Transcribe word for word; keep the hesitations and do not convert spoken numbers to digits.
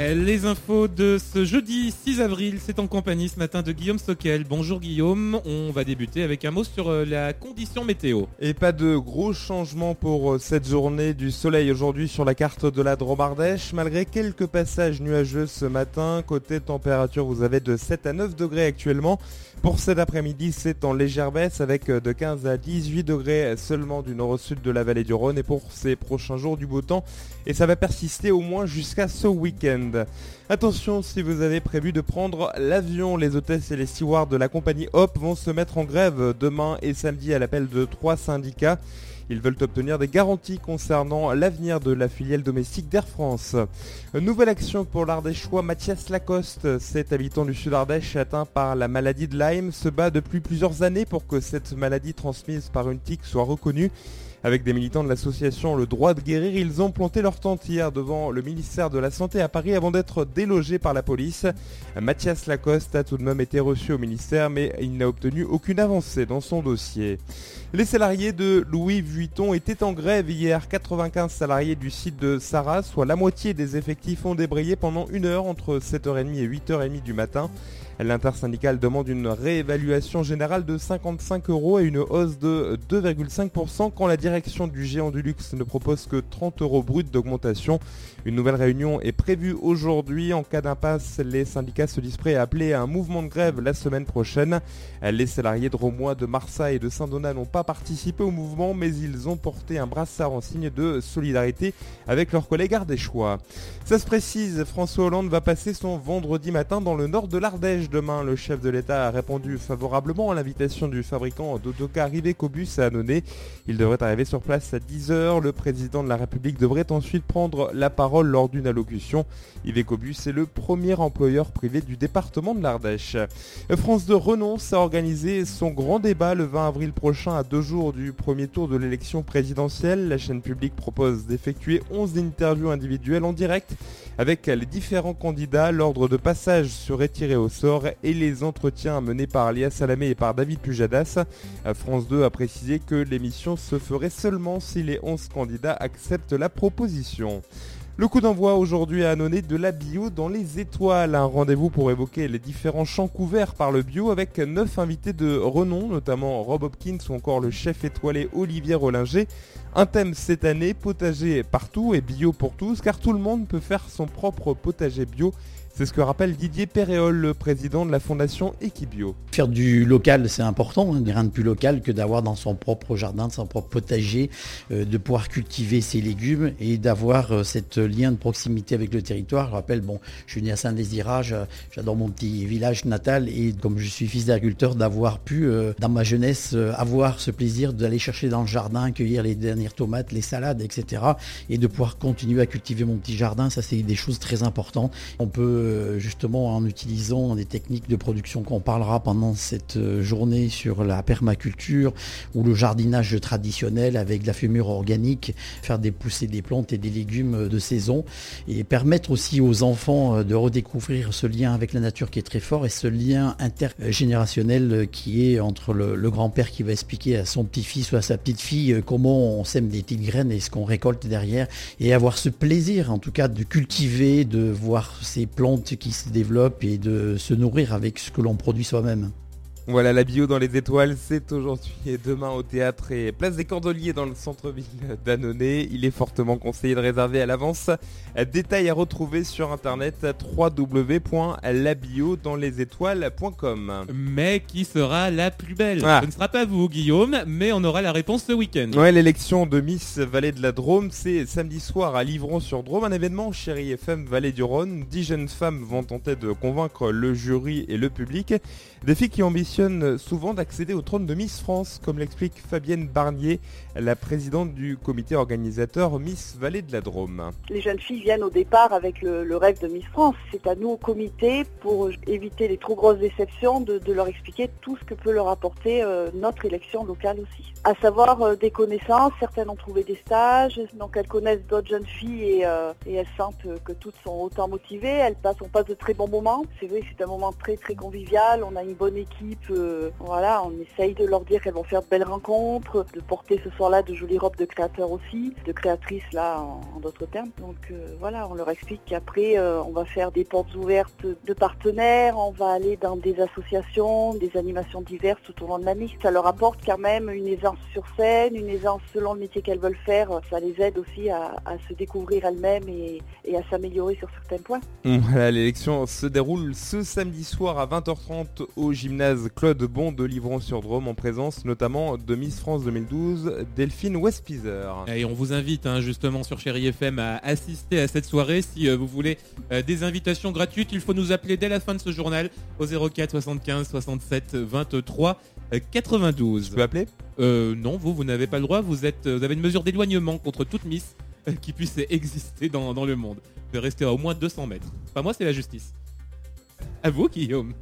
Les infos de ce jeudi six avril, c'est en compagnie ce matin de Guillaume Sockel. Bonjour Guillaume, on va débuter avec un mot sur la condition météo. Et pas de gros changements pour cette journée, du soleil aujourd'hui sur la carte de la Drôme-Ardèche, malgré quelques passages nuageux ce matin. Côté température, vous avez de sept à neuf degrés actuellement. Pour cet après-midi, c'est en légère baisse avec de quinze à dix-huit degrés seulement du nord au sud de la vallée du Rhône. Et pour ces prochains jours, du beau temps. Et ça va persister au moins jusqu'à ce week-end. Attention, si vous avez prévu de prendre l'avion, les hôtesses et les stewards de la compagnie Hop vont se mettre en grève demain et samedi à l'appel de trois syndicats. Ils veulent obtenir des garanties concernant l'avenir de la filiale domestique d'Air France. Nouvelle action pour l'Ardéchois Mathias Lacoste. Cet habitant du Sud-Ardèche atteint par la maladie de Lyme se bat depuis plusieurs années pour que cette maladie transmise par une tique soit reconnue. Avec des militants de l'association Le Droit de Guérir, ils ont planté leur tente hier devant le ministère de la Santé à Paris avant d'être délogés par la police. Mathias Lacoste a tout de même été reçu au ministère, mais il n'a obtenu aucune avancée dans son dossier. Les salariés de Louis Vuitton étaient en grève hier. quatre-vingt-quinze salariés du site de Sarraz, soit la moitié des effectifs, ont débrayé pendant une heure entre sept heures trente et huit heures trente du matin. L'intersyndicale demande une réévaluation générale de cinquante-cinq euros et une hausse de deux virgule cinq pour cent quand la direction du géant du luxe ne propose que trente euros bruts d'augmentation. Une nouvelle réunion est prévue aujourd'hui. En cas d'impasse, les syndicats se disent prêts à appeler à un mouvement de grève la semaine prochaine. Les salariés de Roumois, de Marsa et de Saint-Donat n'ont pas participé au mouvement, mais ils ont porté un brassard en signe de solidarité avec leurs collègues ardéchois. Ça se précise, François Hollande va passer son vendredi matin dans le nord de l'Ardèche. Demain, le chef de l'État a répondu favorablement à l'invitation du fabricant d'autocars Iveco Bus à Annonay. Il devrait arriver sur place à dix heures. Le président de la République devrait ensuite prendre la parole lors d'une allocution. Iveco Bus est le premier employeur privé du département de l'Ardèche. France deux renonce à organiser son grand débat le vingt avril prochain à deux jours du premier tour de l'élection présidentielle. La chaîne publique propose d'effectuer onze interviews individuelles en direct avec les différents candidats. L'ordre de passage serait tiré au sort et les entretiens menés par Léa Salamé et par David Pujadas. France deux a précisé que l'émission se ferait seulement si les onze candidats acceptent la proposition. Le coup d'envoi aujourd'hui à Annonay de la bio dans les étoiles. Un rendez-vous pour évoquer les différents champs couverts par le bio avec neuf invités de renom, notamment Rob Hopkins ou encore le chef étoilé Olivier Rollinger. Un thème cette année, potager partout et bio pour tous, car tout le monde peut faire son propre potager bio. C'est ce que rappelle Didier Péréol, le président de la fondation Equibio. Faire du local, c'est important, hein, rien de plus local que d'avoir dans son propre jardin, son propre potager, euh, de pouvoir cultiver ses légumes et d'avoir euh, cette lien de proximité avec le territoire. Je rappelle, bon, je suis né à Saint-Désirat, j'adore mon petit village natal et comme je suis fils d'agriculteur, d'avoir pu, euh, dans ma jeunesse, euh, avoir ce plaisir d'aller chercher dans le jardin, cueillir les dernières tomates, les salades, et cetera. Et de pouvoir continuer à cultiver mon petit jardin, ça c'est des choses très importantes. On peut justement en utilisant des techniques de production qu'on parlera pendant cette journée sur la permaculture ou le jardinage traditionnel avec de la fumure organique, faire des pousser des plantes et des légumes de saison et permettre aussi aux enfants de redécouvrir ce lien avec la nature qui est très fort et ce lien intergénérationnel qui est entre le, le grand-père qui va expliquer à son petit-fils ou à sa petite-fille comment on sème des petites graines et ce qu'on récolte derrière et avoir ce plaisir en tout cas de cultiver, de voir ces plantes qui se développent et de se nourrir avec ce que l'on produit soi-même. Voilà, la bio dans les étoiles, c'est aujourd'hui et demain au théâtre et place des Cordeliers dans le centre-ville d'Annonay. Il est fortement conseillé de réserver à l'avance. Détails à retrouver sur internet w w w point la bio dans les étoiles point com. Mais qui sera la plus belle ah. Ce ne sera pas vous, Guillaume, mais on aura la réponse ce week-end. Ouais, l'élection de Miss Vallée de la Drôme, c'est samedi soir à Livron-sur-Drôme, un événement Chérie F M Vallée du Rhône. Dix jeunes femmes vont tenter de convaincre le jury et le public. Des filles qui ambitionnent souvent d'accéder au trône de Miss France, comme l'explique Fabienne Barnier, la présidente du comité organisateur Miss Vallée de la Drôme. Les jeunes filles viennent au départ avec le, le rêve de Miss France. C'est à nous au comité, pour éviter les trop grosses déceptions, de, de leur expliquer tout ce que peut leur apporter euh, notre élection locale aussi. À savoir euh, des connaissances, certaines ont trouvé des stages, donc elles connaissent d'autres jeunes filles et, euh, et elles sentent que toutes sont autant motivées. Elles passent, on passe de très bons moments. C'est vrai que c'est un moment très très convivial, on a une bonne équipe euh, voilà, on essaye de leur dire qu'elles vont faire de belles rencontres, de porter ce soir-là de jolies robes de créateurs aussi, de créatrices là en, en d'autres termes. Donc euh, voilà, on leur explique qu'après euh, on va faire des portes ouvertes de partenaires, on va aller dans des associations, des animations diverses tout au long de l'année. Ça leur apporte quand même une aisance sur scène, une aisance selon le métier qu'elles veulent faire. Ça les aide aussi à, à se découvrir elles-mêmes et, et à s'améliorer sur certains points. Voilà, l'élection se déroule ce samedi soir à vingt heures trente au gymnase Claude Bon de Livron-sur-Drôme en présence notamment de Miss France deux mille douze, Delphine Westpizer. Et on vous invite hein, justement sur Chérie F M à assister à cette soirée. Si euh, vous voulez euh, des invitations gratuites, il faut nous appeler dès la fin de ce journal au zéro quatre soixante-quinze soixante-sept vingt-trois quatre-vingt-douze. Je peux appeler ? euh, Non, vous, vous n'avez pas le droit. Vous, êtes, vous avez une mesure d'éloignement contre toute Miss euh, qui puisse exister dans, dans le monde. De rester à au moins deux cents mètres. Pas moi, c'est la justice. À vous, Guillaume.